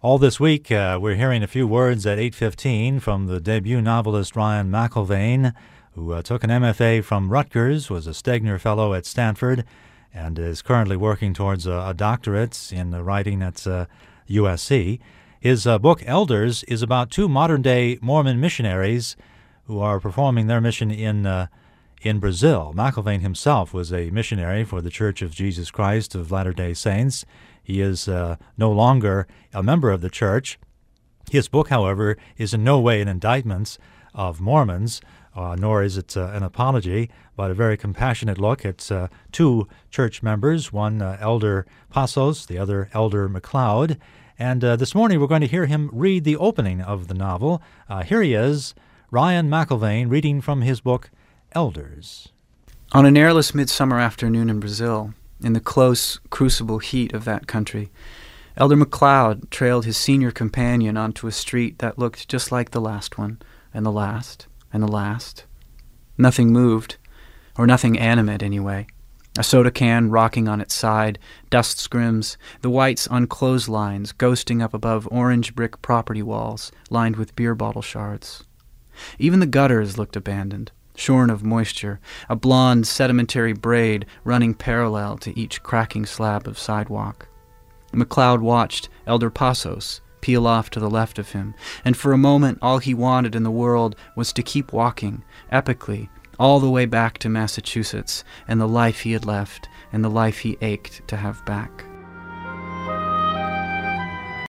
All this week, we're hearing a few words at 8:15 from the debut novelist Ryan McElvain, who took an MFA from Rutgers, was a Stegner Fellow at Stanford, and is currently working towards a doctorate in writing at USC. His book, Elders, is about two modern-day Mormon missionaries who are performing their mission in Brazil. McElvain himself was a missionary for the Church of Jesus Christ of Latter-day Saints. He is no longer a member of the church. His book, however, is in no way an indictment of Mormons, nor is it an apology, but a very compassionate look at two church members, one Elder Passos, the other Elder McLeod. And this morning we're going to hear him read the opening of the novel. Here he is, Ryan McElvain, reading from his book, Elders. On an airless midsummer afternoon in Brazil, in the close, crucible heat of that country, Elder McLeod trailed his senior companion onto a street that looked just like the last one, and the last, and the last. Nothing moved, or nothing animate anyway. A soda can rocking on its side, dust scrims, the whites on clotheslines ghosting up above orange brick property walls lined with beer bottle shards. Even the gutters looked abandoned, shorn of moisture, a blonde sedimentary braid running parallel to each cracking slab of sidewalk. McLeod watched Elder Passos peel off to the left of him, and for a moment all he wanted in the world was to keep walking, epically, all the way back to Massachusetts, and the life he had left, and the life he ached to have back.